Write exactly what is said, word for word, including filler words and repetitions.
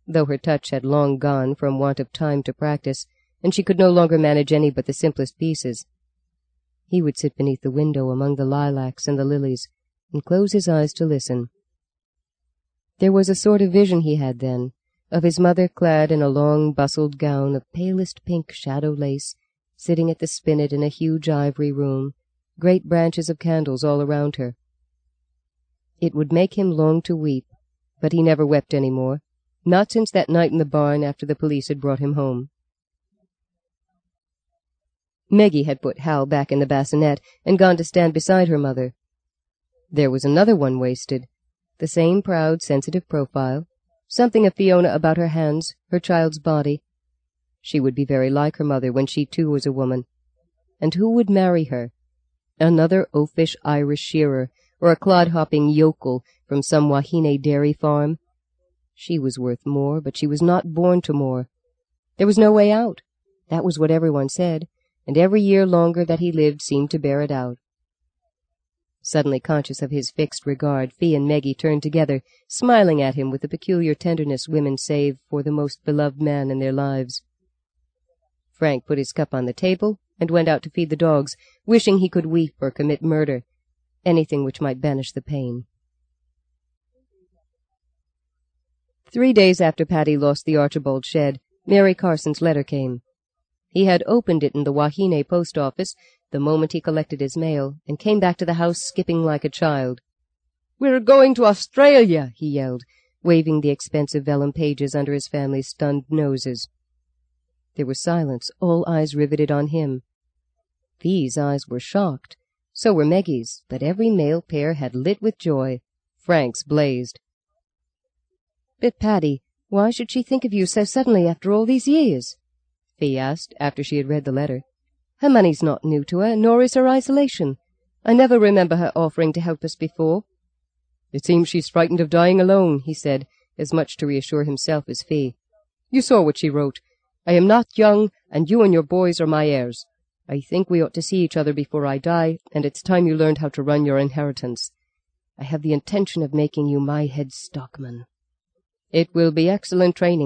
though her touch had long gone from want of time to practice, and she could no longer manage any but the simplest pieces. He would sit beneath the window among the lilacs and the lilies, and close his eyes to listen. There was a sort of vision he had then, of his mother clad in a long bustled gown of palest pink shadow lace, sitting at the spinet in a huge ivory room, great branches of candles all around her. It would make him long to weep, but he never wept any more, not since that night in the barn after the police had brought him home. Meggie had put Hal back in the bassinet and gone to stand beside her mother. There was another one wasted, the same proud, sensitive profile, something of Fiona about her hands, her child's body. She would be very like her mother when she too was a woman. And who would marry her? Another oafish Irish shearer, or a clod-hopping yokel from some Wahine dairy farm? She was worth more, but she was not born to more. There was no way out. That was what everyone said, and every year longer that he lived seemed to bear it out. Suddenly conscious of his fixed regard, Fee and Meggie turned together, smiling at him with the peculiar tenderness women save for the most beloved man in their lives. Frank put his cup on the table and went out to feed the dogs, wishing he could weep or commit murder, anything which might banish the pain. Three days after Paddy lost the Archibald shed, Mary Carson's letter came. He had opened it in the Wahine post office the moment he collected his mail, and came back to the house skipping like a child. "We're going to Australia," he yelled, waving the expensive vellum pages under his family's stunned noses. There was silence, all eyes riveted on him. Fee's eyes were shocked. So were Meggie's, but every male pair had lit with joy. Frank's blazed. "But, Paddy, why should she think of you so suddenly after all these years?" Fee asked, after she had read the letter. "Her money's not new to her, nor is her isolation. I never remember her offering to help us before." "It seems she's frightened of dying alone," he said, as much to reassure himself as Fee. "You saw what she wrote. I am not young, and you and your boys are my heirs. I think we ought to see each other before I die, and it's time you learned how to run your inheritance. I have the intention of making you my head stockman. It will be excellent training